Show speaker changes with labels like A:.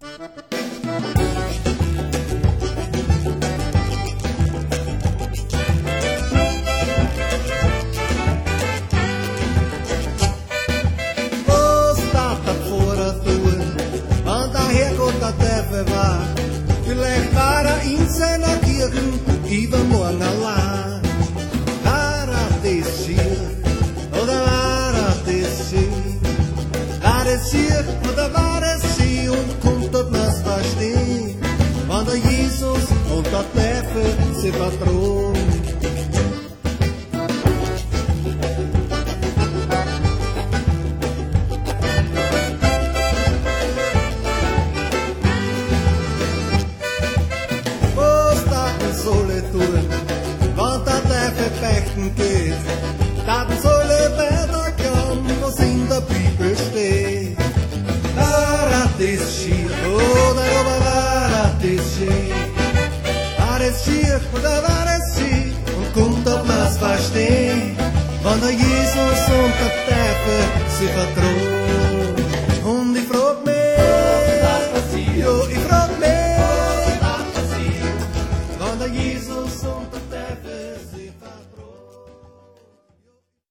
A: Vielleicht war in seiner Kirche übermorgen allein. War das schier oder war das schön? War das schier oder war das sie und kommt dort was verstehen? Wenn der Jesus und der Teufel sie verdrohen. Wenn der Teufel beichten geht, dann soll weiter glauben, was in der Bibel steht. War das schier oder war das schön? War das schier oder war das sie? Und kommt ob man's verstehen, wenn der Jesus und der Teufel sie verdrohen.